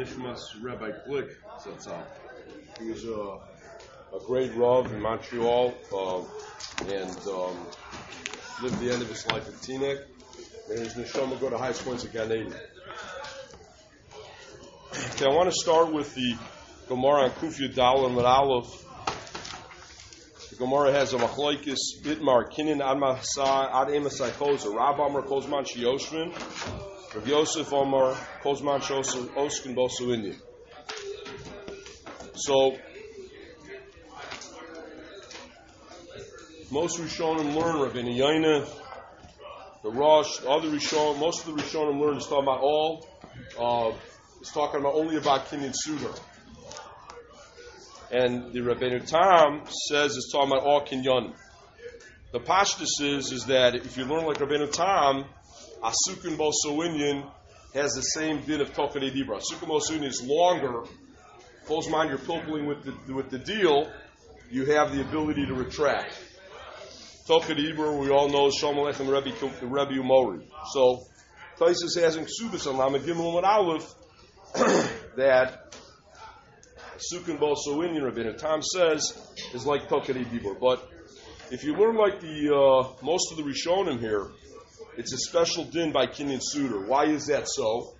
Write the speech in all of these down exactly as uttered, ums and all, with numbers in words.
Nishmas Rabbi Glick Zatzal. He was a, a great Rav in Montreal uh, and um, lived the end of his life at Teaneck. And his neshama go to high points of Gan Eden. Okay, I want to start with the Gemara on Kufya Dal and Aleph. The Gemara has a machlokes bitmar kinin ad masai ad emasai kozer. Rab Amar Kozman Shioshvin. Rav Yosef Amar Kozman Shoskin Bosu Indian. So most Rishonim learn Rabbeinu Yaina, the Rosh, the other Rishonim, most of the Rishonim learn is talking about all. Uh, it's talking about only about Kinyan Suda. And the Rabbeinu Tam says it's talking about all Kinyan. The Pashtus is, is that if you learn like Rabbeinu Tam, Asukun Bosoinyan has the same din of Tokadei Dibra. Asukun Bosoinyan is longer. Close mind, you're pilpling with the, with the deal, you have the ability to retract. Tokadei Dibra, we all know, Shomalech and Rebbe, Rebbe Umori. So, Taisus has in Ksubas on Lamed Gimel and Aleph that Asukun Bosoinyan, Rabbeinu Tam says, is like Tokadei Dibra. But if you learn like the uh, most of the Rishonim here, it's a special din by Kinyan Suda. Why is that so?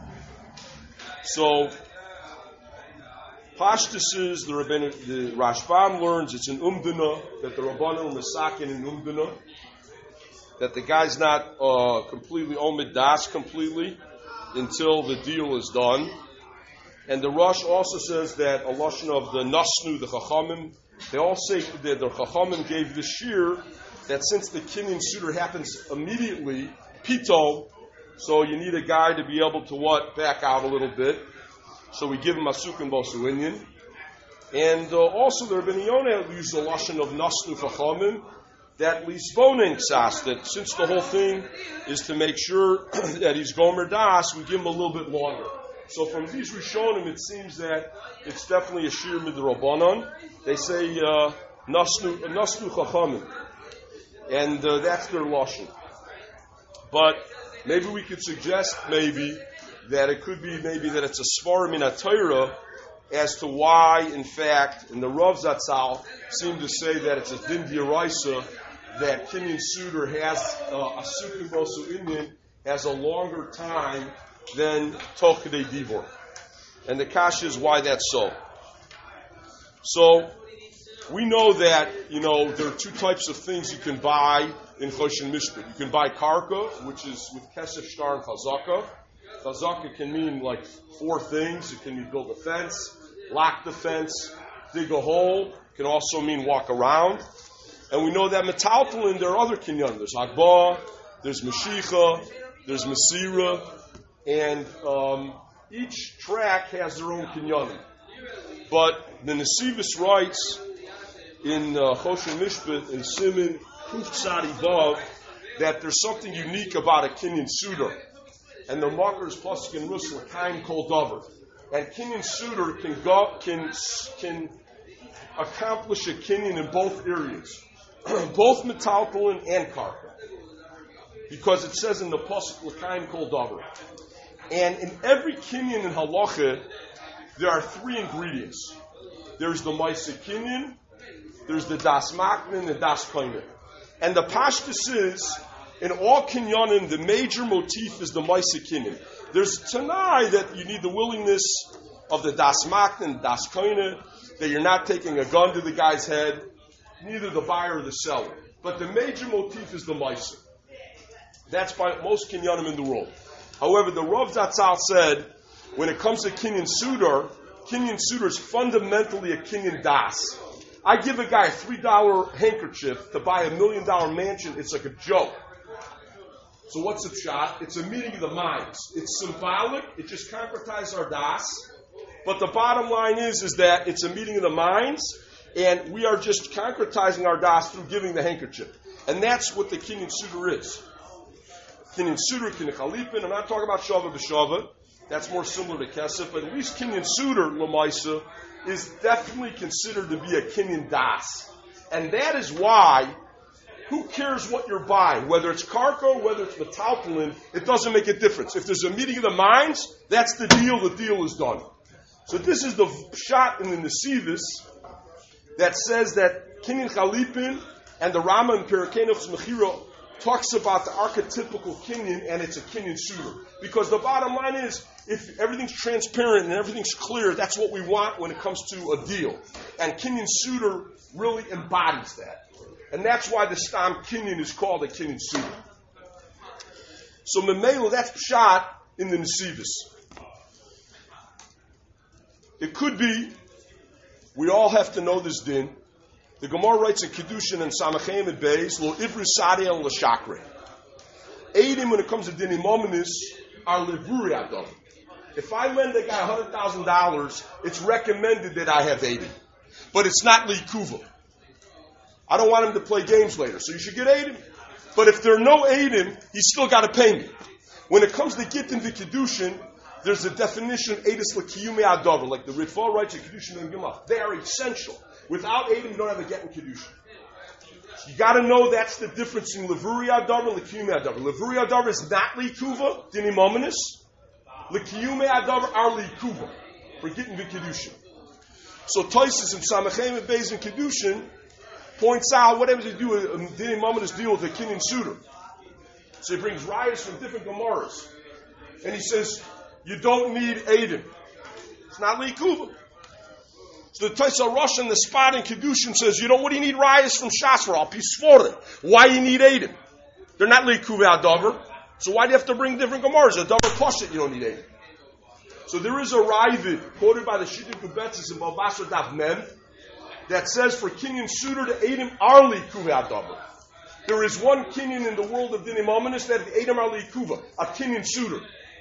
So, Pashtus is, the, Rabbin, the Rashbam learns it's an umdana, that the Rabbanon Masakin in umdana, that the guy's not uh, completely omid das completely until the deal is done. And the Rosh also says that a lashon of the Nasnu, the Chachamim, they all say that the Chachamim gave the shir that since the Kinyan Suda happens immediately, pito, so you need a guy to be able to what? Back out a little bit. So we give him Asukun Bosuinyan. And uh, also the Rabbeinu Yonah used the lashon of Nasnu Chachamim, that lisboning sas, that since the whole thing is to make sure that he's Gomer Das, we give him a little bit longer. So from these Rishonim, it seems that it's definitely a shir midrabanan. They say uh, Nasnu Nasnu Chachamim. And uh, that's their lashon. But maybe we could suggest maybe that it could be maybe that it's a svarim in Torah as to why, in fact, in the Rav Zatzal seem to say that it's a din d'oraisa that Kinyan Suda has uh, a Asukun Bosu Indian has a longer time than Tokadei Dibor. And the kasha is why that's so. So we know that, you know, there are two types of things you can buy in Choshen Mishpat. You can buy karka, which is with kesef shtar and chazaka. Chazaka can mean like four things. It can mean build a fence, lock the fence, dig a hole. It can also mean walk around. And we know that metaltalin, there are other kinyan. There's Hagbah, there's Mashicha, there's Masira, and um, each track has their own kinyan. But the Nesivus writes in uh, Choshen Mishpat, in Siman Kuf Tzadi Vav, that there's something unique about a Kinyan Suda. And the Makers Pasuk in Rus L'Kaim Kol Davar. And Kinyan Suda can go, can can accomplish a Kinyan in both areas, both metaltalin and karka, because it says in the Pasuk L'Kaim Kol Davar. And in every Kinyan in Halacha, there are three ingredients. There's the Maisa Kinyan, there's the Das Maknin and the Das Koinen. And the Pashtus is, in all Kinyanim, the major motif is the Maisa Kinyan. There's Tanai that you need the willingness of the Das Maknin, Das Koinen, that you're not taking a gun to the guy's head, neither the buyer or the seller. But the major motif is the Maisa. That's by most Kinyanim in the world. However, the Rav Zatzal said, when it comes to Kinyan Suda, Kinyan Suda is fundamentally a Kinyan Das. I give a guy a three dollar handkerchief to buy a million dollar mansion, it's like a joke. So what's the shot? It's a meeting of the minds. It's symbolic, it just concretizes our das. But the bottom line is, is that it's a meeting of the minds, and we are just concretizing our das through giving the handkerchief. And that's what the Kinyan Suda is. Kinyan Suda, Kinyan Chalipin, I'm not talking about Shava B'Shava. That's more similar to Kesef, but at least Kinyan Suda, Lamaisa, is definitely considered to be a Kinyan Das. And that is why who cares what you're buying? Whether it's karko, whether it's metalpolin, it doesn't make a difference. If there's a meeting of the minds, that's the deal. The deal is done. So this is the shot in the Nesivis that says that Kinyan Chalipin and the Rama in Perakeinos Mechira talks about the archetypical Kinyan, and it's a Kinyan suitor. Because the bottom line is, if everything's transparent and everything's clear, that's what we want when it comes to a deal. And Kinyan suitor really embodies that. And that's why the Stam Kinyan is called a Kinyan suitor. So Memela, that's shot in the Nesivis. It could be, we all have to know this din. The Gemara writes in Kedushin and Samachem and Beis, Lo Ivri Sadi and L'Shakre. Eidim, when it comes to din imominis, are Livuri Adam. If I lend a guy one hundred thousand dollars, it's recommended that I have eighty. But it's not Likuva. I don't want him to play games later, so you should get eighty. But if there are no eighty, he's still got to pay me. When it comes to Gittin V'Kedushin, there's a definition, Eidus L'Kiyume Adover, like the Ritva writes in Kedushin and Gemara. They are essential. Without eighty, you don't have a get in Kedushin. You got to know that's the difference in Levuri Adover and L'Kiyume Adover. Levuri Adover is not Likuva, Dini Mominus. L'Kiyume Adover are Likuva, for Gittin V'Kedushin. So Toises and Samachem and Beis and Kedushin points out whatever they do, a Dini Mominus deal with a Kinyan suitor. So he brings riots from different Gemaras. And he says, you don't need Eidim. It's not Likuva. So the Taisa Rosh in the spot in Kedushin says, you know what do you need riots from Shasra? Al Pisfore. Why you need Eidim? They're not Likuva Adover. So why do you have to bring different Gemaras? A double plus it, you don't need Eidim. So there is a Ravid quoted by the Shittim Kubetzis in Balbasar Daf Mem that says for Kinyan suitor the Eidim are Likuva Adover. There is one Kinyan in the world of Dinim Ominous that the Eidim are Likuva, a Kinyan suitor.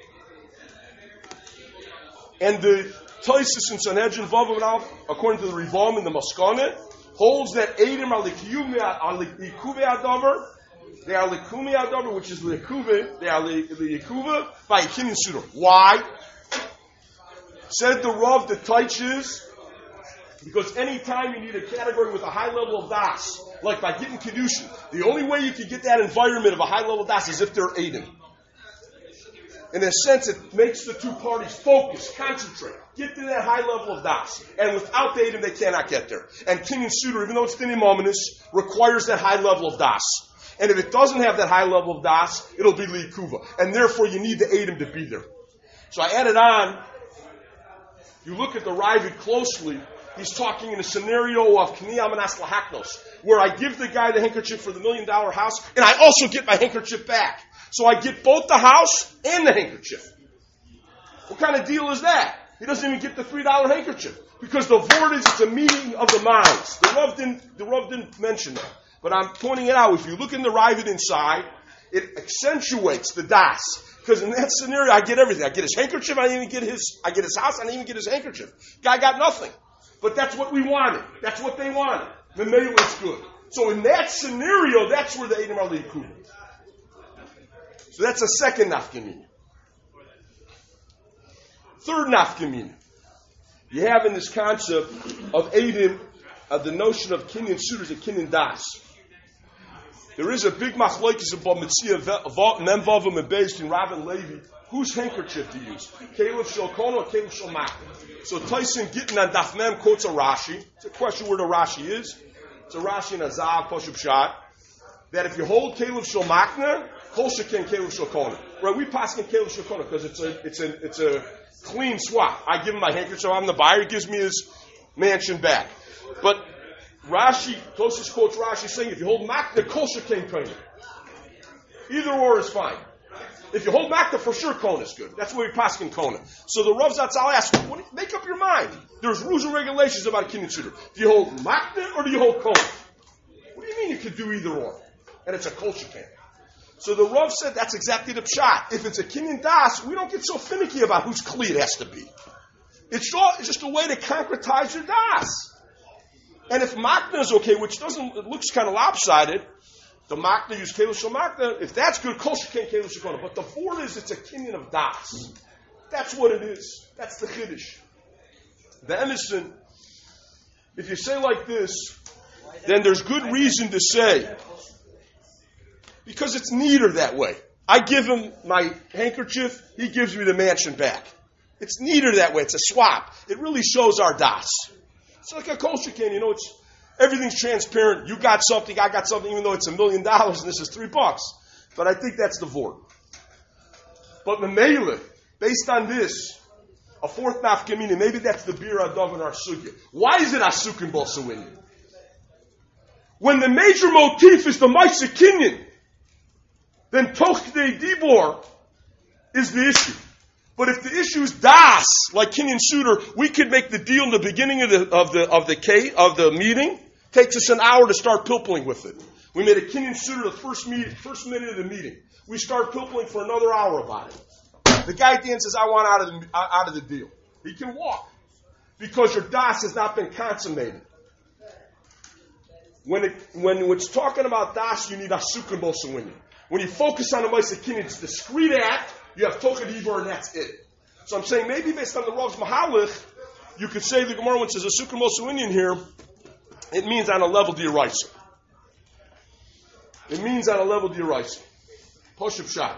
And the Toisus in Sanhedrin Vav, according to the Rivam in the Maskane, holds that Eidim are Likuve Adover. They are Likume Adover, which is Likuve. They are Likuve by a Kinyan suitor. Why? Said the Rav, the Taiches, because any time you need a category with a high level of das, like by getting Kedushin, the only way you can get that environment of a high level of das is if they're Eidim. In a sense, it makes the two parties focus, concentrate, get to that high level of das. And without the Eidim, they cannot get there. And Kinyan suitor, even though it's Dinim Ominous, requires that high level of das. And if it doesn't have that high level of das, it'll be Likuva. And therefore, you need the Eidim to be there. So I added on, you look at the Ravid closely, he's talking in a scenario of Kniyam and Aslahaknos, where I give the guy the handkerchief for the million dollar house, and I also get my handkerchief back. So I get both the house and the handkerchief. What kind of deal is that? He doesn't even get the three dollar handkerchief. Because the word is, it's a meeting of the minds. The Rav didn't, the Rav didn't mention that. But I'm pointing it out. If you look in the Ravid inside, it accentuates the das. Because in that scenario, I get everything. I get his handkerchief, I didn't even get his, I get his house, I didn't even get his handkerchief. Guy got nothing. But that's what we wanted. That's what they wanted. The mail is good. So in that scenario, that's where the Eidim are Likuva. So that's a second nafkamina. Third nafkamina. You have in this concept of Eidim, of the notion of Kinyan suitors and Kinyan das. There is a big machlokes about Mitzia Memvavim and Beis in Rav and Levi. Whose handkerchief to use? Caleb Shulkona or Caleb Shulmakna? So Tyson Gittin on Daf Mem quotes a Rashi. It's a question where the Rashi is. It's a Rashi in Azav Pashup Shot. That if you hold Caleb Shulmakna, Kol Shekin Caleb Shulkona. Right? We pass in Caleb Shulkona because it's a it's a it's a clean swap. I give him my handkerchief. I'm the buyer. He gives me his mansion back. But Rashi, closest quotes Rashi saying if you hold Makna, Kol Shekin Kona. Either or is fine. If you hold Makna, for sure Kona is good. That's where we pass in Kona. So the Rav Zatzal asks, what do you, make up your mind. There's rules and regulations about a Kinyan suitor. Do you hold Makna or do you hold Kona? What do you mean you can do either or? And it's a Kol Shekin. So the Rav said that's exactly the pshat. If it's a Kinyan das, we don't get so finicky about whose kli it has to be. It's, all, it's just a way to concretize your das. And if Makna is okay, which doesn't, it looks kind of lopsided, the Makna use Kelu Shal Makna, if that's good, Kol Shekin Kelu Shekona. But the board is, it's a Kinyan of das. That's what it is. That's the Chiddush. The Emerson, if you say like this, then there's good reason to say Because it's neater that way. I give him my handkerchief, he gives me the mansion back. It's neater that way. It's a swap. It really shows our das. It's like a kosher can, you know, it's everything's transparent. You got something, I got something, even though it's a million dollars and this is three bucks. But I think that's the vort. But Memele, based on this, a fourth nafkamina, maybe that's the bir adav in our sugya. Why is it asuk and bosuin? When the major motif is the Maisa Kinyan, then Tochdei Dibor is the issue. But if the issue is das, like Kinyan Suter, we could make the deal in the beginning of the of the of the K, of the meeting. Takes us an hour to start pilpling with it. We made a Kinyan Suter the first meet, first minute of the meeting. We start pilpling for another hour about it. The guy at the end says, "I want out of the out of the deal." He can walk because your das has not been consummated. When it when it's talking about das, you need asuk and bosuin. When you focus on the Maisa Kinyan, it's discrete act. You have Tocha Dibor, and that's it. So I'm saying maybe based on the Rav's Mahalich, you could say the Gemara when it says a Sukkah Mosuinian here, it means on a level d'Oraisa. It means on a level d'Oraisa. Poshup Shah.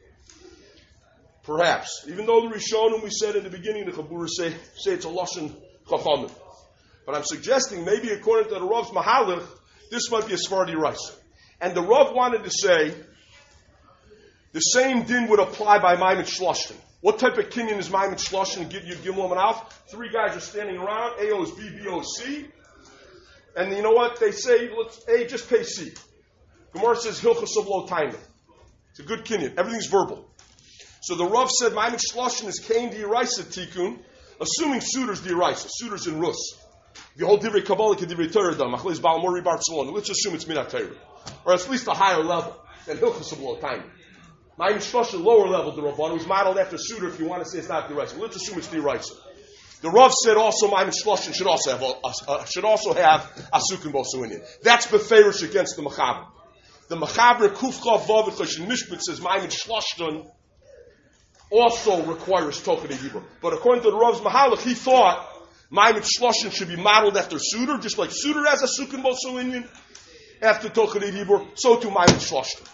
Perhaps. Even though the Rishonim we said in the beginning, the Chabura say, say it's a Lashon Chachamim. But I'm suggesting maybe according to the Rav's Mahalich, this might be a Svar d'Oraisa. And the Rav wanted to say, the same din would apply by Maimon Shloshton. What type of kinyan is Maimon Shloshton? Give you Gimel and Alf. Three guys are standing around. A O is B, B O is C. And you know what? They say, let's A, just pay C. Gemara says, Hilchos of Lo Taimah. It's a good kinyan. Everything's verbal. So the Rav said, Maimon Shloshton is Kain D'Oraisa Tikkun, assuming Suter's D'Oraisa. Suter's in Rus. The whole Divrei Kabbalah ke Divrei Torah dam. Achleis Baal Mori Bar Tzalon. Let's assume it's Minat Torah. Or at least a higher level than Hilchos of Lo Taimah. Maimon Shloshton, lower level, the Rabban, was modeled after Suter if you want to say it's not D'Oraisa. Let's assume it's D'Oraisa. The Rav said also Maimon Shloshton should also have uh, should also have Asuk and Bosuinian. That's Beferish against the Mechaber. The Mechaber Kufchav Vav Choshen Mishpat says Maimon Shloshton also requires Tocha Dibor. But according to the Rav's Mahalach, he thought Maimon Shloshton should be modeled after Suter, just like Suter has Asuk and Bosuinian after Tocha Dibor, so too Maimon Shloshton.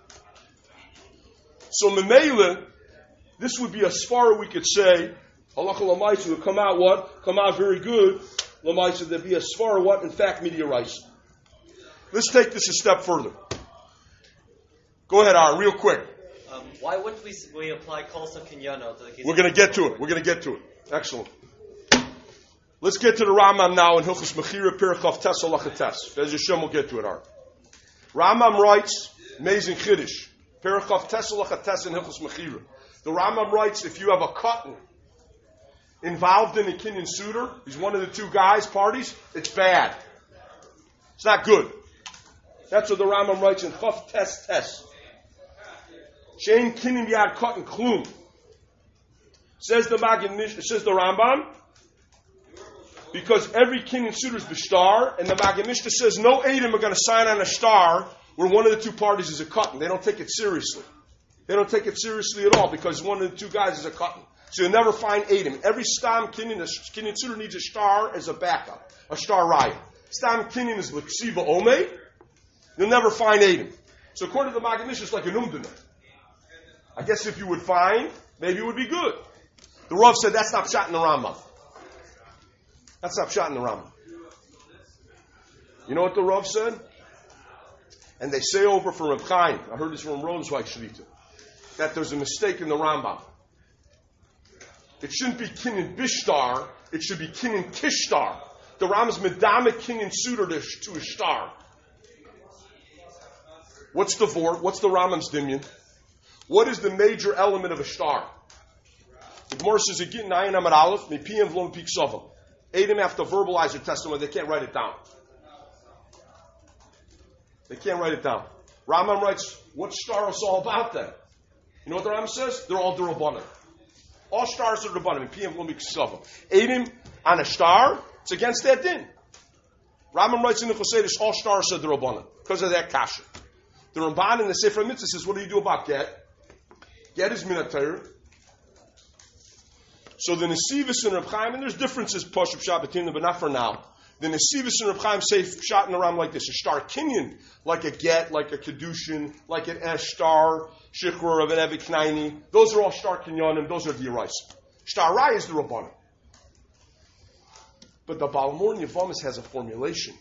So Memele, this would be a svara we could say, halacha l'maisa would come out what? Come out very good. L'maisa, there'd be a svara what? In fact, mid'oraisa. Let's take this a step further. Go ahead, Aaron, real quick. Um, why wouldn't we, we apply kolsa kinyano to the case? We're going to get to it. We're going to get to it. Excellent. Let's get to the Rambam now in Hilchos Mechira Pirchav Tes Halacha Tes. Bez Hashem, we'll get to it, Aaron. Rambam writes, amazing chiddush. Perichav Tesalach Tes in Hilchos Mechira. The Rambam writes, if you have a cotton involved in a Kinyan Suter, he's one of the two guys, parties, it's bad. It's not good. That's what the Rambam writes in Chav Tes Tes. Shein Kinyan Yad Cotton Klum. Says the Magen Mishnah, says the Rambam, because every Kinyan Suter is b'shtar, and the Magen Mishnah says no Edom are going to sign on a star where one of the two parties is a cotton. They don't take it seriously. They don't take it seriously at all because one of the two guys is a cotton. So you'll never find Edom. Every Stam Kinyan, a Kinyan Suter needs a star as a backup, a star raya. Stam Kinyan is L'ksiva Omei. You'll never find Edom. So according to the Magen Mishnah, it's like an umdana. I guess if you would find, maybe it would be good. The Rav said that's not shot in the Rambam. That's not shot in the Rambam. You know what the Rav said? And they say over from Reb Chaim, I heard this from Rosenzweig Shlita, that there's a mistake in the Rambam. It shouldn't be Kinyan Bishtar, it should be Kinyan Kishtar. The Rambam's Medame Kinyan Suter to a star. What's the vort? What's the Rambam's dimyan? What is the major element of a star? The Gemara says, Agit Nayin Amar Aleph, Mipiyam Vlom Pik Sova. Edom have to verbalize their testimony, they can't write it down. They can't write it down. Rambam writes, what star is all about then? You know what the Rambam says? They're all D'Rabbanan. All stars are D'Rabbanan. Edom on a star, it's against that din. Rambam writes in the Chosedesh, all stars are D'Rabbanan because of that kasha. The Ramban in the Sefer Mitzvah says, what do you do about get? Get is Minat Torah. So the Nesivus and Reb Chaim, and there's differences, Pashup Shabbatim, but not for now. The Nesivus and Reb Chaim say shot in the Ram like this: a star kinyan, like a get, like a kedushin, like an eshtar, shikra of an evik knaini. Those are all star kinyanim. Those are the Yerais. Star Rai is the Rabbanim. But the Balmor Yevamis has a formulation.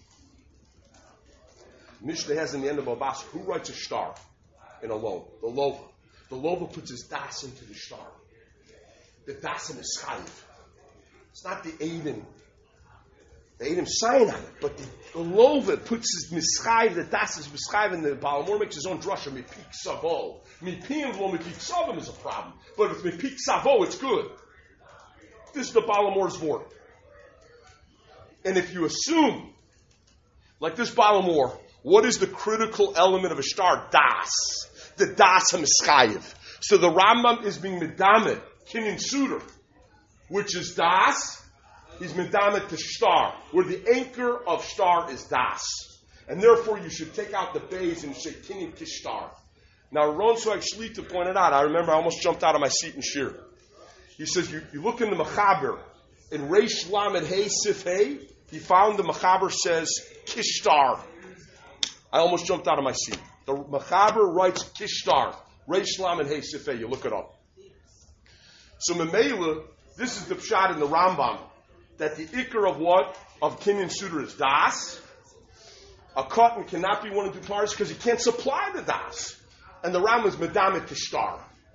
Mishnah has in the end of Abbas, who writes a star in a loan? The Lova. The Lova puts his das into the star. The das is chayiv. It's not the Aiden. The Aiden sign on it, but the, the Lova puts his mischayiv, the das is mischayiv, and the Balmor makes his own drasha, mipik savo. Mipim lo mipik savim is a problem. But if mipik savo, it's good. This is the Balmor's word. And if you assume, like this Balamor, what is the critical element of a star? Das. The Das HaMischayev. So the Rambam is being medamed, kinyan suder, which is Das. He's medamed to star, where the anchor of star is Das. And therefore you should take out the bays and say kinyan kishtar. Now Ron Swag Shlita pointed out, I remember I almost jumped out of my seat in Shir. He says, you, you look in the Mechaber, in Reish Lamed Hey Sif Hey, he found the Mechaber says Kishtar. I almost jumped out of my seat. The Mechaber writes Kishtar. Reish Lamed Hey Sif Hey. You look it up. So Memela, this is the pshat in the Rambam, that the ikar of what? Of kinyan suder is das. A cotton cannot be one of two parts because he can't supply the das. And the Rambam is medamet Kishtar.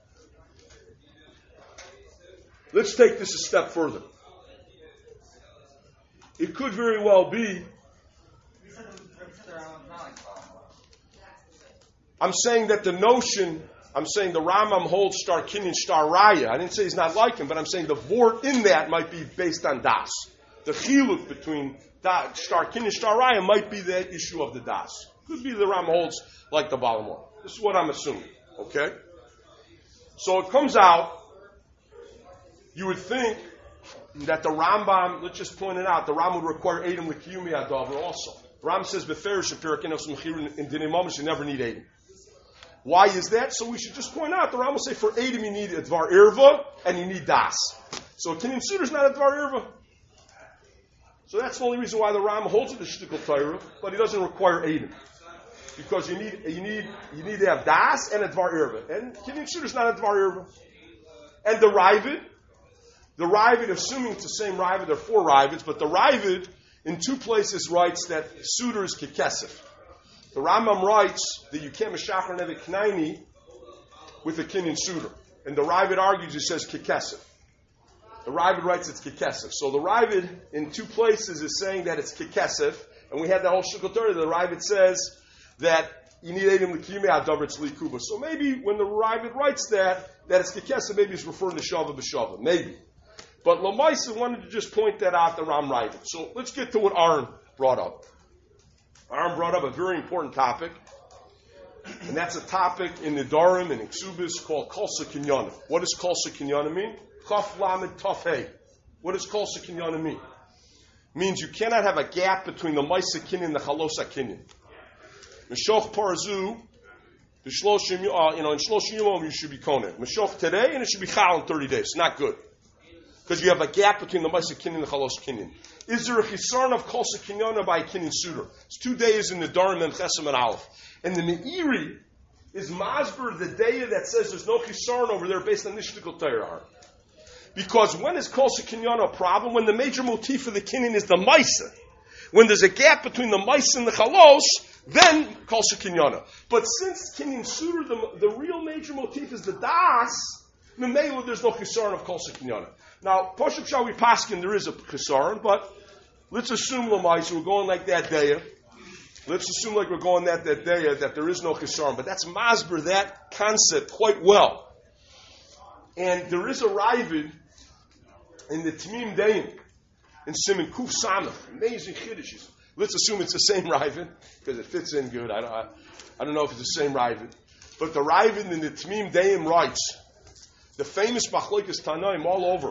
Let's take this a step further. It could very well be. I'm saying that the notion, I'm saying the Rambam holds star kinyan star raya. I didn't say he's not like him, but I'm saying the vort in that might be based on das. The chiluk between da, star kinyan star raya might be the issue of the das. Could be the Rambam holds like the Balamor. This is what I'm assuming. Okay? So it comes out, you would think that the Rambam, let's just point it out, the Rambam would require Edom L'kiyumi Adavar also. The Rambam says, Beferish Shapir Kenos Mechir in Dinei Mamash, you never need Edom. Why is that? So we should just point out, the Rambam will say, for Edom you need a Dvar Irva, and you need Das. So a Kinyan Suder is not a Dvar Irva. So that's the only reason why the Rambam holds it the Shtikal Torah, but he doesn't require Edom. Because you need, you need, you need to have Das and a Dvar Irva. And Kinyan Suder is not a Dvar Irva. And the Ravid, The Ravid, assuming it's the same Ravid, there are four Ravids, but the Ravid in two places writes that Suder is Kekesef. The Rambam writes that you can't Meshachar Nevik Knaini with a Kinyan Suder. And the Ravid argues, it says Kekesef. The Ravid writes it's Kekesef. So the Ravid in two places is saying that it's Kekesef, and we had that whole Shukal Torah. The Ravid says that you need Edom L'kiyumi Adavar Tzli Kuba. So maybe when the Ravid writes that, that it's Kekesef, maybe it's referring to Shava B'Shava. Maybe. But Lamaisa wanted to just point that out, the Ram Ravid. So let's get to what Aaron brought up. Aaron brought up a very important topic, and that's a topic in Nidarim and in Ksubis called Kolsa Kinyana. What does Kolsa Kinyana mean? Chaf Lamed Taf Hey. What does Kolsa Kinyana mean? It means you cannot have a gap between the Maisa Kinyan and the Chalosa Kinyan. Meshoch Parzu, the Shloshim, uh, you know, in Shloshim Yom you should be Konen. Meshoch today, and it should be Chal in thirty days. Not good. Because you have a gap between the Maisa Kinyan and the Chalos Kinyan. Is there a chisarn of Kolsa Kinyana by Kinyan Suder? It's two days in the Darim and Chesem and Aleph. And the Meiri is Masber, the day that says there's no chisarn over there based on Nishtikal Torah. Because when is Kolsa Kinyana a problem? When the major motif of the Kinyan is the Maisa. When there's a gap between the Maisa and the Chalos, then Kolsa Kinyana. But since Kinyan Suder, the, the real major motif is the Das, Memela, there's no chisarn of Kolsa Kinyana. Now, Pashup Shawi Paskin, there is a Chesaron, but let's assume, Lamais, we're going like that day. Let's assume like we're going that that day that there is no Chesaron. But that's Masber, that concept, quite well. And there is a Ravid in the Tmim Deim, in Simon Kuf Samach. Amazing Chiddishes. Let's assume it's the same Ravid, because it fits in good. I don't, I, I don't know if it's the same Ravid. But the Ravid in the Tmim Deim writes, the famous Machlokes Tanaim all over,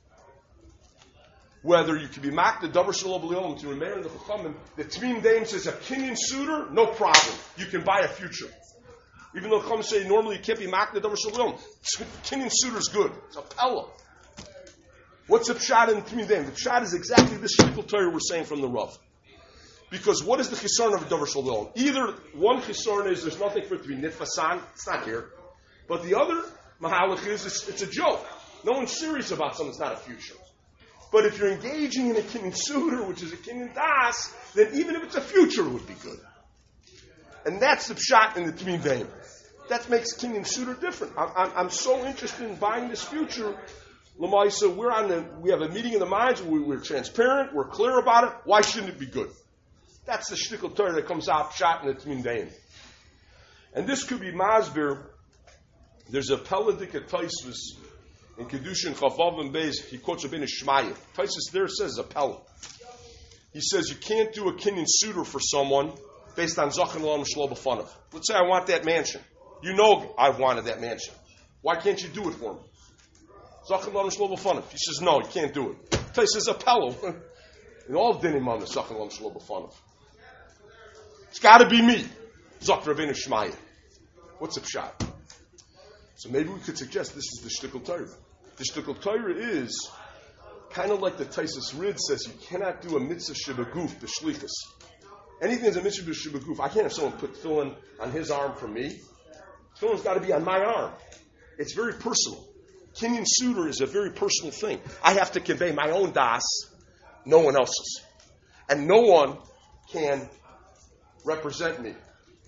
whether you can be mak the davar shel obliyom to remain in the chachamim, the Tmim Deim says a Kinyan Suder, no problem. You can buy a future. Even though the chachamim say normally you can't be mak the davar shel obliyom, Kinyan Suder is good. It's a pella. What's the pshat in Tmim Deim? The pshat is exactly this shtickle Torah we're saying from the Rav. Because what is the chisaron of a davar shalom? Either one chisaron is there's nothing for it to be nitfasan, it's not here. But the other mahalach is it's, it's a joke. No one's serious about something that's not a future. But if you're engaging in a kinyan suder, which is a kinyan das, then even if it's a future, it would be good. And that's the pshat in the Tmim Deim. That makes kinyan suder different. I'm, I'm, I'm so interested in buying this future. Lamaisa, we're on the, we have a meeting in the minds. We, we're transparent. We're clear about it. Why shouldn't it be good? That's the shtickle Torah that comes out pshat in the Tmim Deim. And this could be masbir. There's a Peladik at Taisvis in Kedushin Chavav and Beis. He quotes Rabbeinu Shmaya. Taisvis there says a Pel. He says you can't do a kinyan suder for someone based on Zachan L'Olam Shlo B'Fanav. Let's say I want that mansion. You know I've wanted that mansion. Why can't you do it for me? Zachan L'Olam Shlo B'Fanav. He says no, you can't do it. Taisvis says a Pel. In all dinim on the Zachan L'Olam Shlo B'Fanav. It's got to be me. Zok Rabbeinu Shmaya. What's a pshat? So maybe we could suggest this is the shtickle Torah. The shtickle Torah is kind of like the Taisus Rid says, you cannot do a mitzvah shebaguf, the shlichus. Anything that's a mitzvah shebaguf, I can't have someone put tefillin on his arm for me. Tefillin's got to be on my arm. It's very personal. Kinyan suder is a very personal thing. I have to convey my own das, no one else's. And no one can represent me.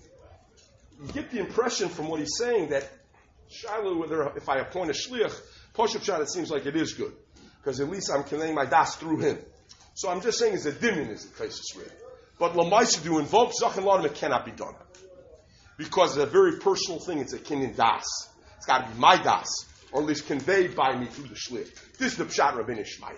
You get the impression from what he's saying that Shiloh, whether if I appoint a shliach, Poshup Shad, it seems like it is good. Because at least I'm conveying my das through him. So I'm just saying it's a dimin is the case read. But Lamaisa to invoke Zachan L'Olam, it cannot be done. Because it's a very personal thing, it's a kinyan das. It's got to be my das. Or at least conveyed by me through the shliach. This is the Pshat Rabbeinu Shmaya.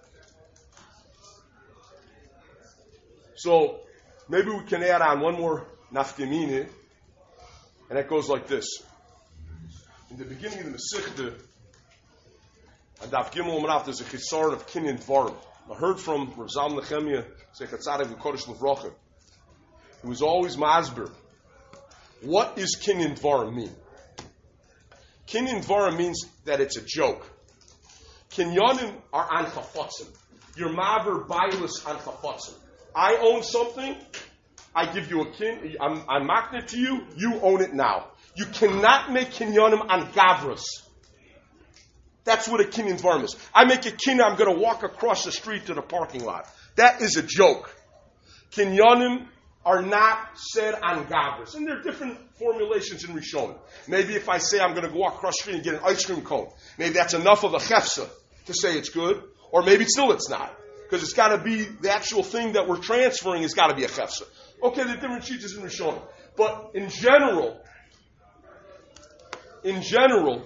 So maybe we can add on one more nafkamina. And that goes like this. In the beginning of the Masechta, on Daf Gimel Amrav, there's a chisaron of kinyan dvarim. I heard from Rav Zalman Nechemia, Sechet Tzaddik V'Kodesh L'Vrocha, who was always masber. What does kinyan dvarim mean? Kinyan dvarim means that it's a joke. Kinyanim are an chafatzim. You're maver bailus an chafatzim. I own something. I give you a kin. I'm, I'm maknet to you. You own it now. You cannot make kinyanim on gavras. That's what a kinyan dvarim is. I make a kinyan, I'm going to walk across the street to the parking lot. That is a joke. Kinyanim are not said on gavras. And there are different formulations in Rishonim. Maybe if I say I'm going to go walk across the street and get an ice cream cone, maybe that's enough of a chefsa to say it's good. Or maybe still it's not. Because it's got to be, the actual thing that we're transferring has got to be a chefsa. Okay, there are different teachers in Rishonim. But in general, in general,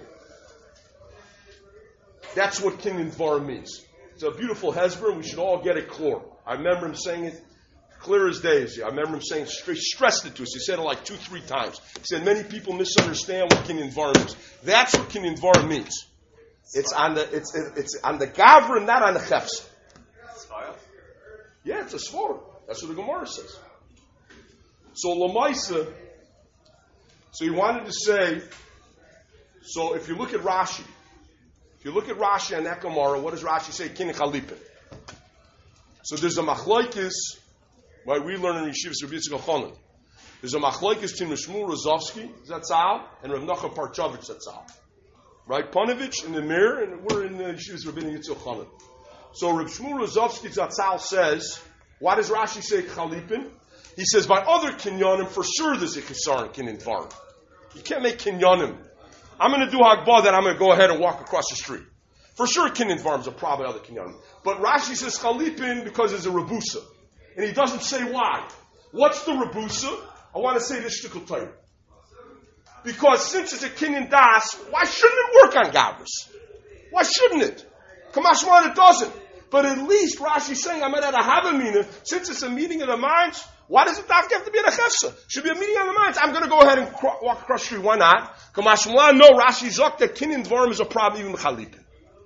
that's what kinyan dvarim means. It's a beautiful hezbollah. We should all get it clear. I remember him saying it clear as day. I remember him saying, he stressed it to us. He said it like two, three times. He said many people misunderstand what kinyan dvarim means. That's what kinyan dvarim means. It's on the it's it's on the gavra, not on the chefs. Yeah, it's a svara. That's what the Gemara says. So Lamaisa, so he wanted to say, so if you look at Rashi, if you look at Rashi and that Gemara, what does Rashi say? Kinyan chalipin. So there's a machlokes, right? We learn in Yeshivas Rabbi Yitzchak Elchanan. There's a machlokes between Shmuel Rozovsky Zatzal and Rav Nachman Parchavich Zatzal. Right? Panovich in the mirror, and we're in the Yeshivas Rabbi Yitzchak Elchanan. So Rav Shmuel Rozovsky Zatzal says, why does Rashi say chalipin? He says, by other kinyanim, for sure there's a chisaron kinyan dvarim. You can't make kinyanim. I'm going to do hagbah, then I'm going to go ahead and walk across the street. For sure kinyan dvarim is a problem other kinyanim. But Rashi says chalipin because there's a rebusa. And he doesn't say why. What's the rebusa? I want to say this shtickle Torah. Because since it's a kinyan das, why shouldn't it work on gavras? Why shouldn't it? Kamashman, it doesn't. But at least Rashi's saying, I'm at a havamina, since it's a meeting of the minds, why does it have to be a chefsa? Should be a meeting of the minds. I'm going to go ahead and cro- walk across the street. Why not? Kamashman, no, Rashi zok that kinyan dvarim is a problem, even chalipin.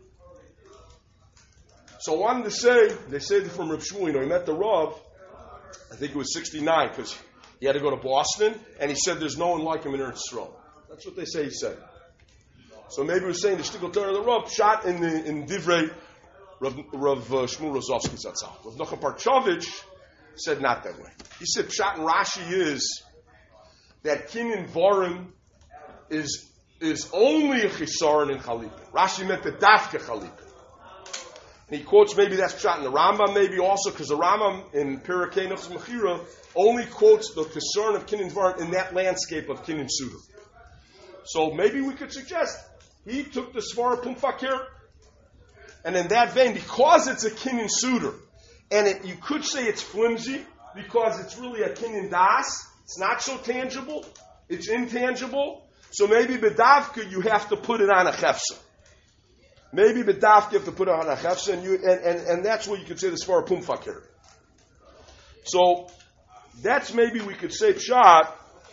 So I wanted to say, they say that from Reb Shmuel, you know, he met the Rav, I think it was sixty-nine, because he had to go to Boston, and he said there's no one like him in Eretz Yisrael. That's what they say he said. So maybe we're saying the shtickle Torah of the Rav shot in the in Divrei Rav, Rav uh, Shmuel Rozovsky Zatzal. Rav Nachum Parchovich said not that way. He said Pshat and Rashi is that Kinyan Varim is is only a chisaron in Chalipa. Rashi meant the dafka Chalipa. And he quotes maybe that's Pshat in the Rambam, maybe also because the Rambam in Pirkei Nefesh Mechira only quotes the chisaron of Kinyan Varim in that landscape of Kinyan Suda. So maybe we could suggest he took the Svara Pum Fakir, and in that vein, because it's a Kinyan Suda, and it, you could say it's flimsy because it's really a Kinyan Das. It's not so tangible. It's intangible. So maybe B'davka you have to put it on a chefsa. Maybe B'davka you have to put it on a chefsa, and, you, and, and, and that's what you could say the Svara Pum Fakir. So that's maybe we could say Pshat.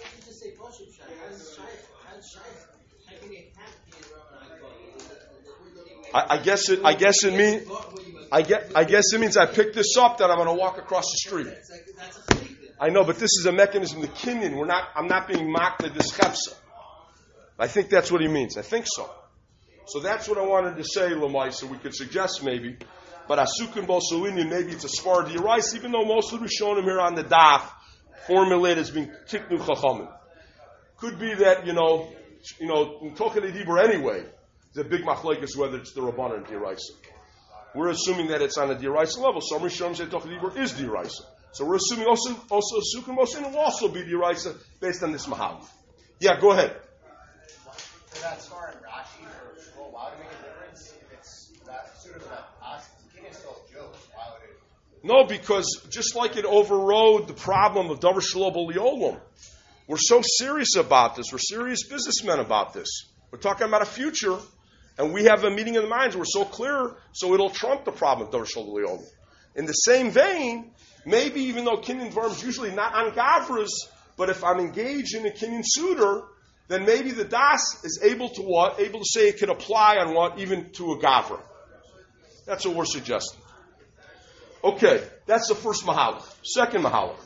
I, I guess it. I guess it means. I guess, I guess it means I picked this up that I'm going to walk across the street. I know, but this is a mechanism. The kinyan. We're not. I'm not being mocked by this chefsa. I think that's what he means. I think so. So that's what I wanted to say, Lamai. So we could suggest maybe, but asukin bosolinian. Maybe it's a sfar dirais, even though most of the Rishonim here on the daf formulated as being tiknu chachamim. Could be that you know, you know, talking to Hebrew anyway. The big machlekes whether it's the Rabbanan and Diraisa. We're assuming that it's on a Diraisa level. Some Rishonim say Toch Libur is Diraisa. So we're assuming also also Sukkot Mosin will also be Diraisa based on this Mahal. Yeah, go ahead. For that star in Rashi or Shmuel, why would it make a difference if it's that sort of that past? The king is still a joke. Why would it? No, because just like it overrode the problem of Davar Shalob Oliolam, we're so serious about this. We're serious businessmen about this. We're talking about a future. And we have a meeting in the minds. We're so clear, so it'll trump the problem of Davar Shalob Oliolam. In the same vein, maybe even though Kinyan Varim is usually not on Gavras, but if I'm engaged in a Kinyan Suder, then maybe the Das is able to what? Able to say it could apply on what? Even to a Gavra. That's what we're suggesting. Okay, that's the first Mahalach. Second Mahalach.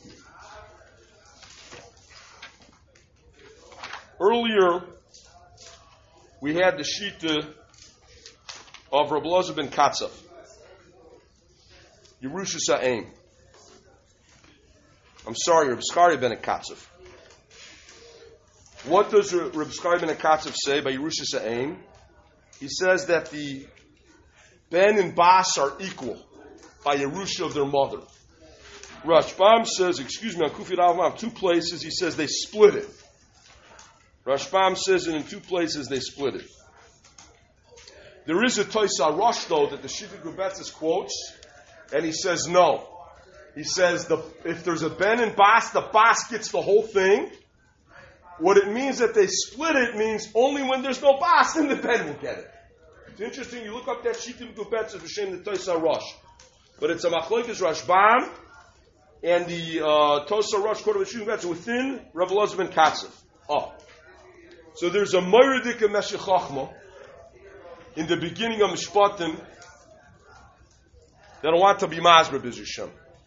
Earlier, we had the Shita of Rabbi Elazar ben Katzav. Yerusha Sa'im. I'm sorry, Rabbi Skari ben Katzav. What does Rabbi Skari ben Katzav say by Yerusha Sa'im? He says that the Ben and Bas are equal by Yerusha of their mother. Rashbam says, excuse me, on Kufi Rav, two places, he says they split it. Rashbam says that in two places they split it. There is a Toisa Rosh, though, that the Shita Gubetzis quotes, and he says no. He says the, if there's a Ben and Bas, the Bas gets the whole thing. What it means that they split it means only when there's no Bas, then the Ben will get it. It's interesting, you look up that Shita Gubetzis, B'Shem the Toisa Rosh. But it's a Machlokes Rashbam, and the uh, Toisa Rosh quoted with Shita Gubetzis within Rav Elazar ben Katzav. Oh. So there's a Moiridik of Meshech Chochmah in the beginning of Mishpatim that I want to be Mazber B'Zishem.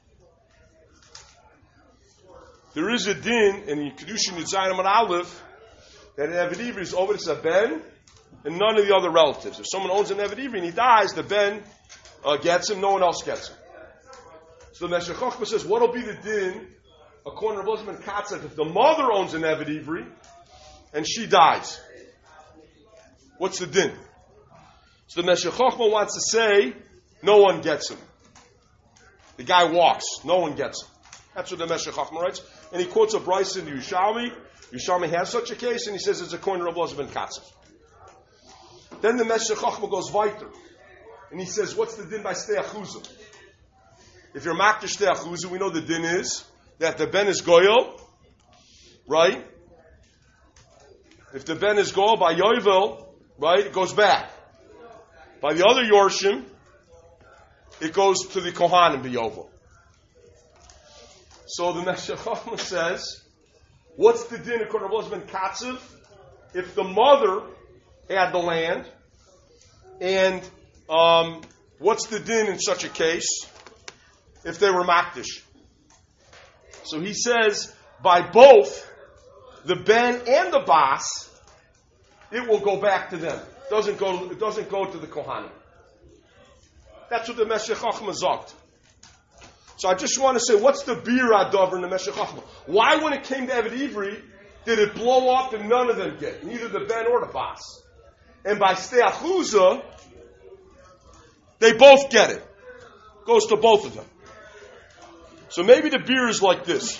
There is a din in Kedushin Yitzayim and Aleph that an Eved Ivri is over to a Ben and none of the other relatives. If someone owns an Eved Ivri and he dies, the Ben uh, gets him, no one else gets him. So the Meshech Chochmah says, what will be the din according to Rav Elazar ben Katzav if the mother owns an Eved Ivri and she dies? What's the din? So the Meshech Chochmah wants to say, no one gets him. The guy walks, no one gets him. That's what the Meshech Chochmah writes. And he quotes a Bryce in Yerushalmi. Yerushalmi has such a case, and he says it's according to Rav Elazar ben Katzav. Then the Meshech Chochmah goes weiter. And he says, what's the din by Stei Achuzah? If you're Makdash Stei Achuzah, we know the din is that the Ben is Goyel, right? If the Ben is Goyel by Yovel, right, it goes back. By the other Yorshim, it goes to the Kohanim B'Yovel. So the Meshech Chochmah says, what's the din according to Rav Elazar ben Katzav if the mother had the land, and um, what's the din in such a case if they were Makdish? So he says, by both the Ben and the Bas, it will go back to them. It doesn't go, it doesn't go to the Kohanim. That's what the Meshech Chochmah zogt. So I just want to say, what's the bir adover in the Meshech Chochmah? Why, when it came to Eved Ivri, did it blow up and none of them get? Neither the ben or the bas. And by Stei Achuza, they both get it. Goes to both of them. So maybe the beer is like this.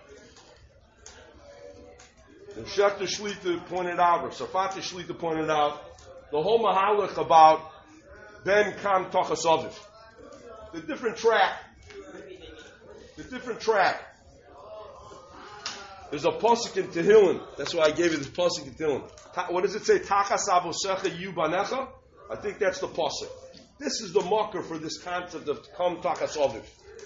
The Shechta Shlita pointed out, or Safati Shlita pointed out, the whole mahalach about Ben Kam Tachas Aviv. The different track. The different track. There's a pasuk in Tehillim. That's why I gave you this pasuk in Tehillim. Ta- what does it say? Tachas avosecha yu banecha? I think that's the pasuk. This is the marker for this concept of Kam Tachas Aviv.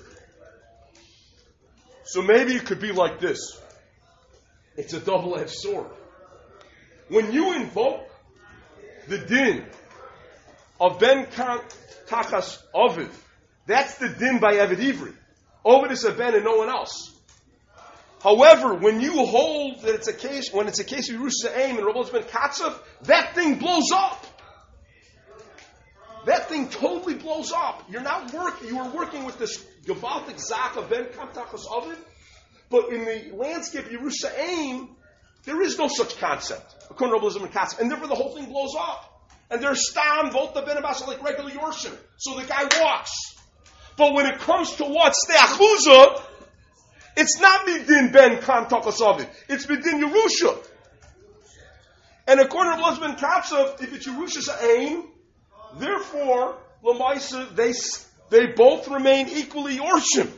So maybe it could be like this. It's a double-edged sword. When you invoke the din of Ben Tachas Aviv, that's the din by Eved Ivri. Ovid is a Ben and no one else. However, when you hold that it's a case, when it's a case of Yerusha Aim and Rabbi Ben Katzav, that thing blows up. That thing totally blows up. You're not working. You are working with this Gavaltic Zak of Ben Tachas Aviv. But in the landscape of Yerusha Aim, there is no such concept. According to Rabbi Ben Katzav. And therefore the whole thing blows up. And they're stam, both the Ben Abbas are like regular Yorshim. So the guy walks. But when it comes to what? Stei Achuza, it's not Midin Ben Kam Tachas Aviv. It's Midin Yerusha. And according to Rabbi Ben Katzav, if it's Yerusha's aim, therefore, Lamaisa, they they both remain equally Yorshim.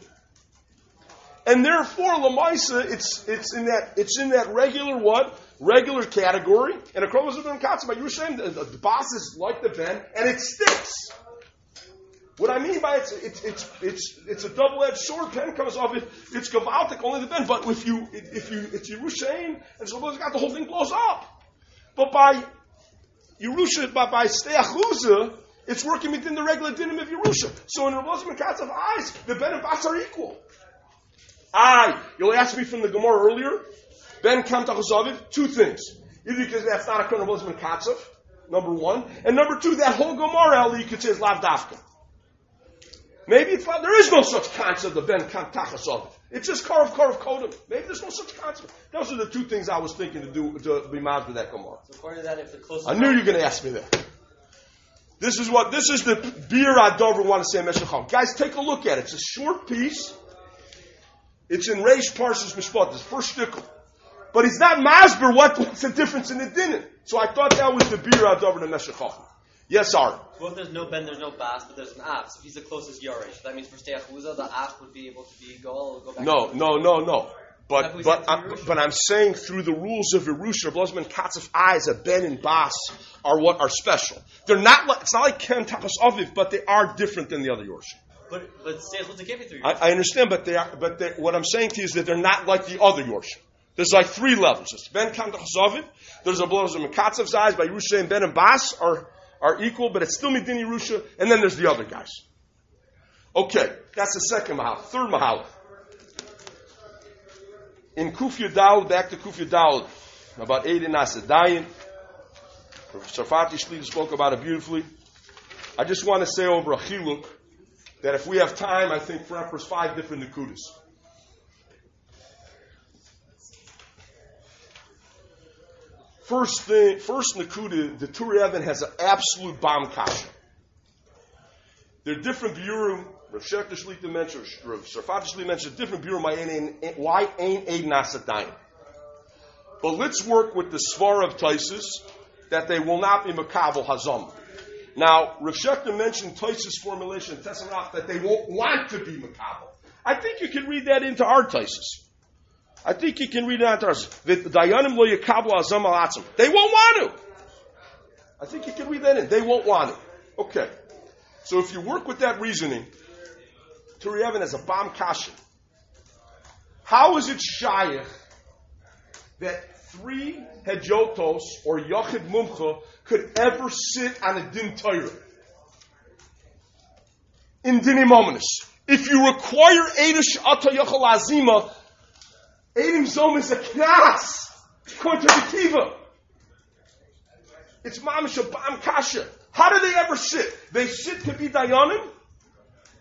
And therefore, Lamaisa, it's it's in that it's in that regular what? Regular category. And according to Rabbi Ben Katzav, you're saying the, the, the boss is like the Ben, and it sticks. What I mean by it's it's it's it's, it's a double-edged sword. Pen comes off it. It's gavaltic, only the Ben. But if you if you it's Yerushalayim and so got the whole thing blows up. But by Yerusha, by by Stei Achuza, it's working within the regular dinim of Yerusha. So in Rabbi Ben Katzav eyes, the Ben and Bas are equal. Aye, you'll ask me from the Gemara earlier. Ben Kam Tachas Aviv, two things. Either because that's not a kind of Rabbi Ben Katzav, number one, and number two, that whole Gemara Eli you could say is lav dafka. Maybe it's there is no such concept of Ben Kam Tachas Aviv. It's just Karav Karav Kodem. Maybe there's no such concept. Those are the two things I was thinking to do to be mad with that Gemara. So according to that, if the closest I knew you were going to ask me that. This is what this is the beer I don't want to say Meshech Chochmah. Guys, take a look at it. It's a short piece. It's in Reish Parshas Mishpat, the first shtickle. But he's not masber what, what's the difference in the dinner. So I thought that was the beer I don't want to Meshech Chochmah. Yes, Aaron. Well, if there's no Ben, there's no Bas, but there's an Av. So if he's the closest Yoresh, that means for Stei Achuza, the Av would be able to be go, go back. No, to no, no, no. But but I, but I'm saying through the rules of Yerusha, Rabbi Ben Katzav eyes of Ben and Bas are what are special. They're not like it's not like Ken Tachas Aviv, but they are different than the other Yorshim. But but Stei Achuza can't be through I, I understand, but they are. But they, what I'm saying to you is that they're not like the other Yorshim. There's like three levels. There's Ben Kam Tachas Aviv. There's a Rabbi Ben Katzav's eyes by Yerusha and Ben and Bas are are equal, but it's still Midin Yerusha. And then there's the other guys. Okay, that's the second mahal. Third mahal. In Kufya Dawud, back to Kufya Dawud, about eight in Asadayin. Sarfati Shlita spoke about it beautifully. I just want to say over a chiluk that if we have time, I think for Emperor's five different nekudas. First thing, first nekuda, the Tur Even has an absolute bomb kasha. There are different bureau. Rav Shechta Shlita mentioned, Rav Sarfati Shlita mentioned different bureau. Why ain't aid nasadayim? But let's work with the svara of Taisus that they will not be makabel hazam. Now, Rav Shechta mentioned Taisus formulation in Tesamach that they won't want to be makabel. I think you can read that into our Taisus. I think you can read it into ours. Dayanim lo yakabel hazam al atzim. They won't want to. I think you can read that in. They won't want it. Okay. So if you work with that reasoning, Tur Even has a bomb kasha. How is it shayach that three hedjotos or yochid mumcha could ever sit on a din Torah in dinim ominous? If you require edish ata yochel azima, edim zom is a knas according to the kiva. It's mamish a bomb kasha. How do they ever sit? They sit to be dayanim,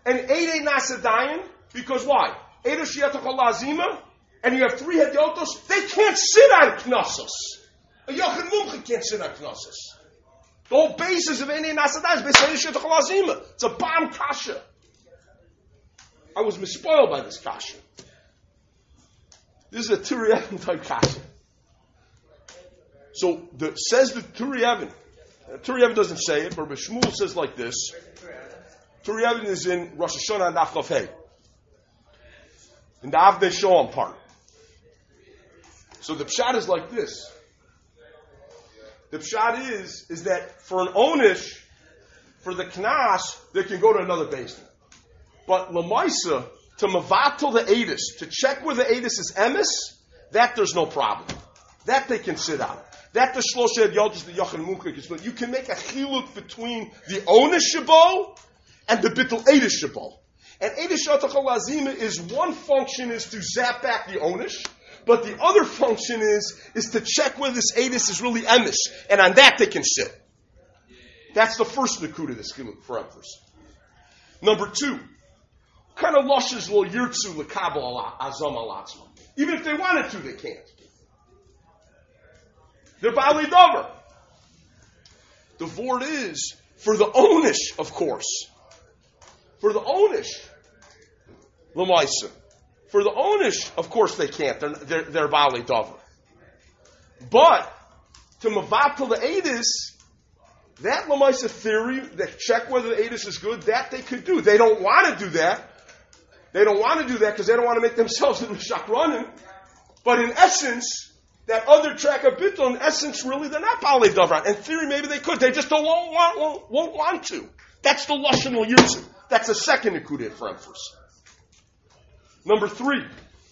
and eight eight nasadayin, because why? Eight shiyatachol lazima, and you have three hedyotos, they can't sit on knossos. A yochid mumcha can't sit on knossos. The whole basis of eight eight nasadayin is based on eight shiyatachol lazima. It's a bomb kasha. I was mispoiled by this kasha. This is a Turi Evan type kasha. So the, says the Turi Evan. Uh, Turi Evan doesn't say it, but Rabbi Shmuel says like this. Turi Evan is in Rosh Hashanah and Daf Chav Hey, in the Avnei Shalom part. So the pshat is like this. The pshat is is that for an onish, for the knas, they can go to another basement. But lamaisa, to mavatal the edus, to check where the edus is emes, that there's no problem. That they can sit on. That the shloshed yodis the yachin mumchik, but you can make a chiluk between the onish shabo and the bittul edus shabo. And edus shatachol lazima is one function is to zap back the onish, but the other function is is to check whether this edus is really emes, and on that they can sit. That's the first nakuda this chiluk for empress. Number two. Kind of lushes lo yirtzu lekabel azam alatzma. Even if they wanted to, they can't. They're bali dover. The vort is for the onish, of course. For the onish, lemaisa. For the onish, of course they can't. They're they're, they're bali dover. But to mavatal the edis, that lemaisa theory that check whether the edis is good, that they could do. They don't want to do that. They don't want to do that because they don't want to make themselves into shakranim. But in essence, that other track of bittul, in essence, really, they're not bali davran. In theory, maybe they could. They just don't won't want, won't, won't want to. That's the lashon al yirtzu. That's a second nekudah for empress. Number three,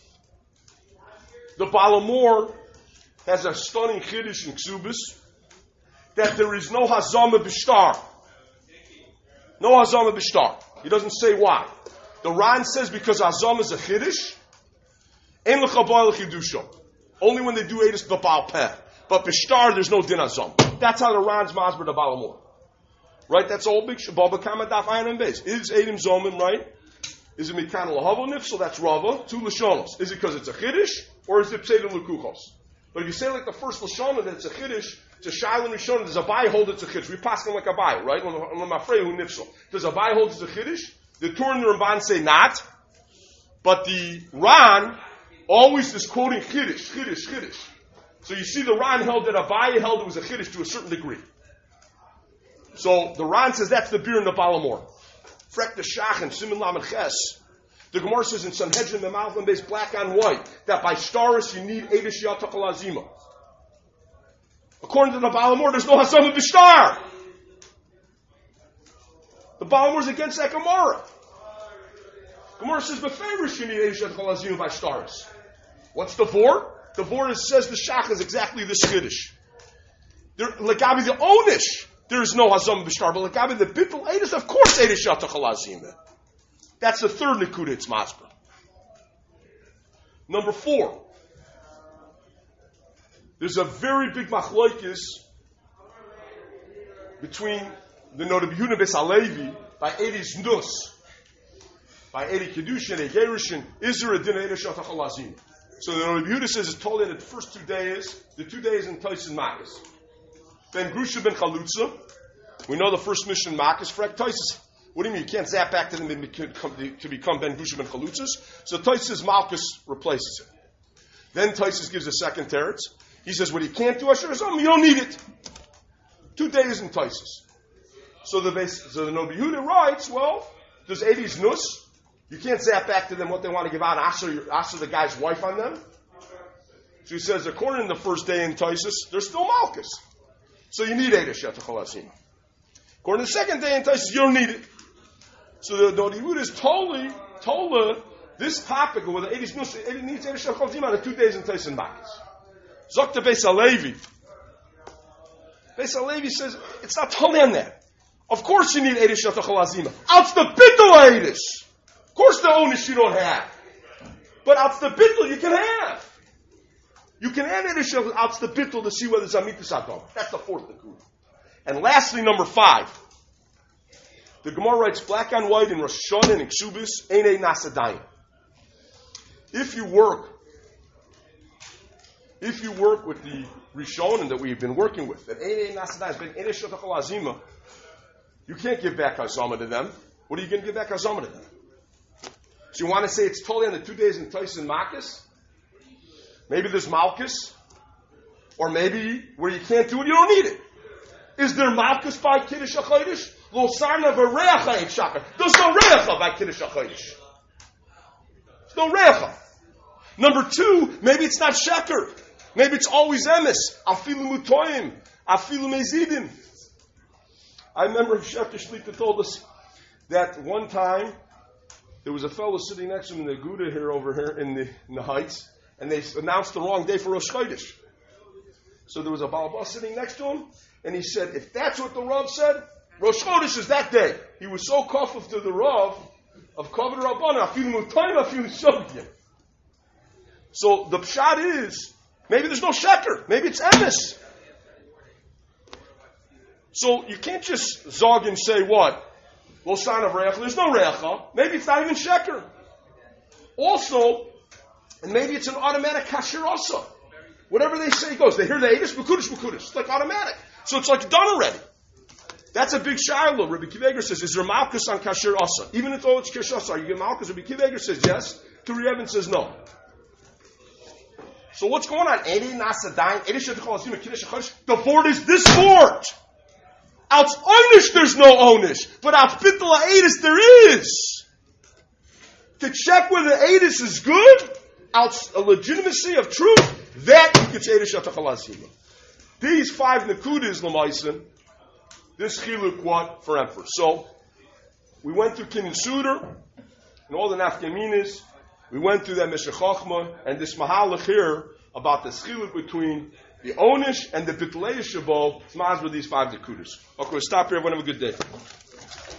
the Balamor has a stunning chiddush in Ksubis that there is no hazama b'shtar. No hazama b'shtar. He doesn't say why. The Ran says because Azam is a chiddush, ein l'chabal l'chidusho. Only when they do edus b'bal peh. But b'shtar, there's no din Azam. That's how the Ran's masber the Balamor. Right? That's all big shabal b'kama daf ayin and base. Is edim zomim, right? Is it mikan l'havo nifsel? That's rava. Two l'shonos. Is it because it's a chiddush, or is it pseudo l'kuchos? But if you say like the first l'shona that it's a chiddush, it's a shailin rishon. Does a bai hold it's a chiddush? We pass them like a bai, right? When I'm afraid who nifsel. Does a bai hold it's a chiddush? The Torah and the Ramban say not, but the Ran always is quoting Chiddush, Chiddush, Chiddush. So you see the Ran held that Abaye held it was a Chiddush to a certain degree. So the Ran says that's the beer in the Balamor. Frek the Shachin, Simin Lam and Ches. The Gemara says in Sanhedrin, the Malvin base black on white, that by Staris you need Eidish Yatachal Azima. According to the Balamor, there's no Hasam B'Shtar. The Balamor is against that Gemara. Gemara says, "Beferish you need Eidish Yatachal Azima by Staris." What's the vort? The vort says the Shach is exactly this Chiddush. Legabi the Onish, there is no Hazam B'Shtar, but Legabi the Bittul Eidish, of course Eidish Yatachal Azima. That's the third Nekuda, it's Masber. Number four. There's a very big machlokes between the Noda B'Yehuda Beis Halevi by Eidish Nus, by Eidish Kedushin, Eidish Gerushin, is there a din Eidish Yatachal Azima? So the Noda B'Yehuda says it's told in the first two days, the two days in Taisin Makkos. Ben Grusha ben Chalutza, we know the first mission Makkos, Frek Taisis. What do you mean? You can't zap back to them to become Ben Grusha ben Chalutzas? So Taisis Malchus replaces it. Then Taisis gives a second teretz. He says, what you can't do, Asher Azam, you don't need it. Two days in Taisis. So the base, so the Noda B'Yehuda writes, well, there's Eidish Nus. You can't zap back to them what they want to give out, Asher, Asher the guy's wife on them. So he says, according to the first day in Taisis, there's still Malchus. So you need Eidish Yatachal Azima. According to the second day in Taisis, you don't need it. So the Noda B'Yehuda is totally, totally, this topic of whether Eidish Nus, it needs Eidish Yatachal Azima on the two days in Taisin Makkos. Zokta Beis Halevi. Beis Halevi says, it's not totally on that. Of course you need Eidish Yatachal Azima. Outs the Bittul Eidish. Of course the Onish you don't have. But outs the Bittul you can have. You can add Eidish outs the Bittul to see whether it's Amitis Adom. That's the fourth Nakuda. And lastly, number five. The Gemara writes black on white in Rosh Hashanah and Ksubis, Einei Nasadayim. If you work, if you work with the Rishonim that we've been working with, that Einei Nasadayim, Ben Einei Shotachal Azima, you can't give back Hazama to them. What are you going to give back Hazama to them? So you want to say it's totally on the two days in Tais and Malchus? Maybe there's Malchus, or maybe where you can't do it, you don't need it. Is there Malchus by Kiddush HaChodesh? Lo sarna v'reacha ain't shakar. There's no reacha by Kiddush HaChodesh. There's no reacha. Number two, maybe it's not sheker. Maybe it's always emes. Afilu mutoyim. Afilu mezidim. I remember Shefter Shlita told us that one time there was a fellow sitting next to him in the Gouda here over here in the, in the Heights, and they announced the wrong day for Rosh Chodesh. So there was a Baal sitting next to him, and he said, if that's what the Rav said, Rosh Chodesh is that day. He was so kafuf to the Rav of Kavod Rabbanan, afilu mutayim, afilu shogim. So the pshat is, maybe there's no sheker, maybe it's emes. So you can't just zog and say what? Lo sign of reacha. There's no reacha. Maybe it's not even sheker. Also, and maybe it's an automatic kasher also. Whatever they say goes. They hear the Eidos, B'kudish, B'kudish. It's like automatic. So it's like done already. That's a big shiloh. Rabbi Kiveger says, is there malchus on kasher asa? Even if it's kasher asa, are you get malchus? Rabbi Kiveger says yes. Turi Evans says no. So what's going on? The board is this board. Out onish there's no onish. But out fitla Eidos there is. To check whether Eidos is good, out a legitimacy of truth, that you could say to Shatachalazima. These five Nakudas, Lamaisan, this chiluk what for emperor. So, we went through Kinyan Suder, and all the Nafkaminas, we went through that Meshech Chochmah, and this Mahalach here, about the chiluk between the Onish and the Bitlei Shabo, it's with these five Nakudas. Okay, we'll stop here, everyone have a good day.